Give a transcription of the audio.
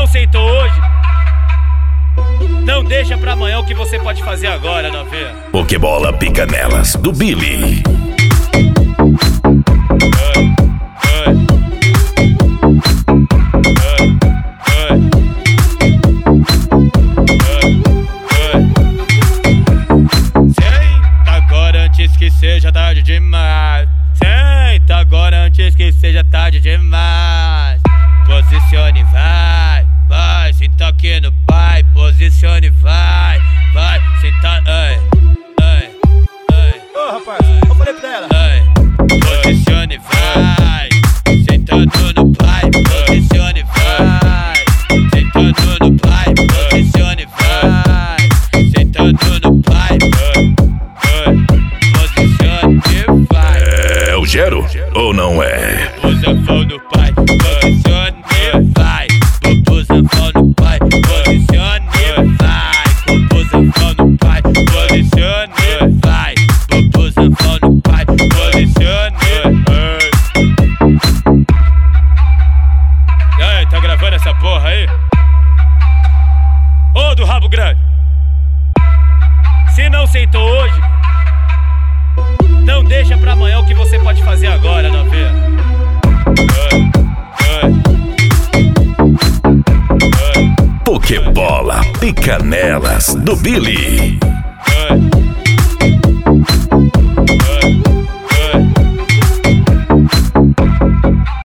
não sentou hoje, não deixa pra amanhã o que você pode fazer agora, novinha. Pokebola Pica Nelas, do Billy. Senta agora antes que seja tarde demais. Senta agora antes que seja tarde demais. Posicione, vai, vai, senta aqui no pai. Posicione, vai, vai, senta, ai, ai, ai. Ô rapaz, eu falei pra ela. Ai, posicione, vai, sentando no pai. Posicione, vai, sentando no pai. Posicione, vai, sentando no pai. Posicione, vai. É o Gero ou não é? Posicione no pai. Posicione, vai. Posicione no pai. Posicione, vai. Posicione no pai. Posicione, vai. Posicione no pai. Posicione. E aí, tá gravando essa porra aí? Ô, do rabo grande! Se não sentou hoje, não deixa pra amanhã o que você pode fazer agora, novinha. Pokebola Pica Nelas, do Billy.